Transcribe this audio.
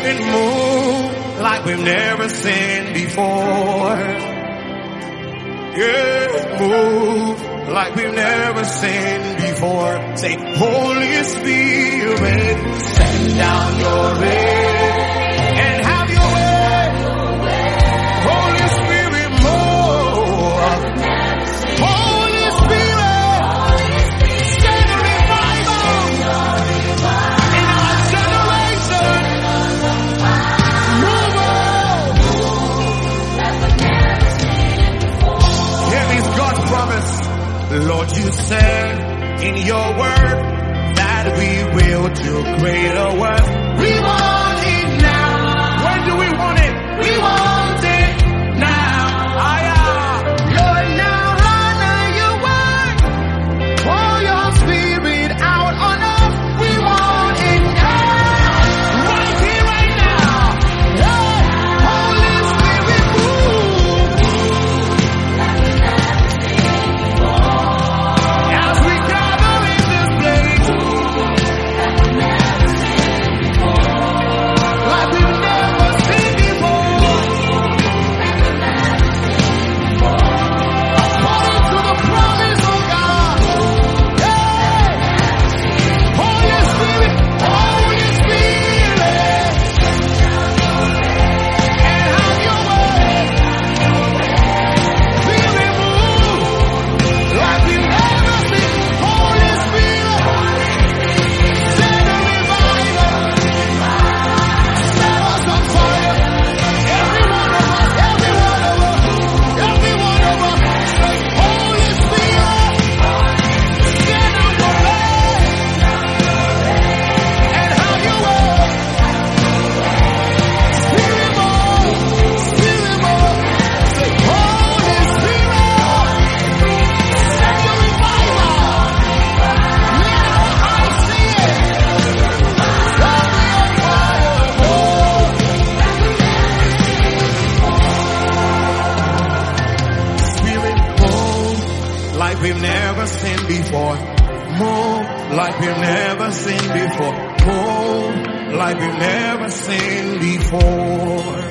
Spirit move like we've never seen before. Yeah, move like we've never seen before. Say, Holy Spirit, send down your rain and have your way. Holy Spirit, move. Holy Spirit, send a revival in our generation. Move on. Here is God's promise. Lord, you said in your word that we will do greater work. We want it now. When do we want it? We want it now. Lord, now honor your word. Pour your spirit out on us. We want it now. Right here, right now. Holy Spirit, move. As we gather in this place, like we've never seen before. According to the promise of God. Holy Spirit, Holy Spirit. And have your way. Spirit move like we've never seen. Holy Spirit, send a revival. Set us on fire. Every one of us, every one of us, every one of us. Holy Spirit, send out your way and have your way. Spirit move, Spirit move. Say, Holy Spirit, send your revival. Let our eyes see it. Set me on fire, Lord. Spirit, move like we've never seen before. Move like we've never seen before. Move like we've never seen before.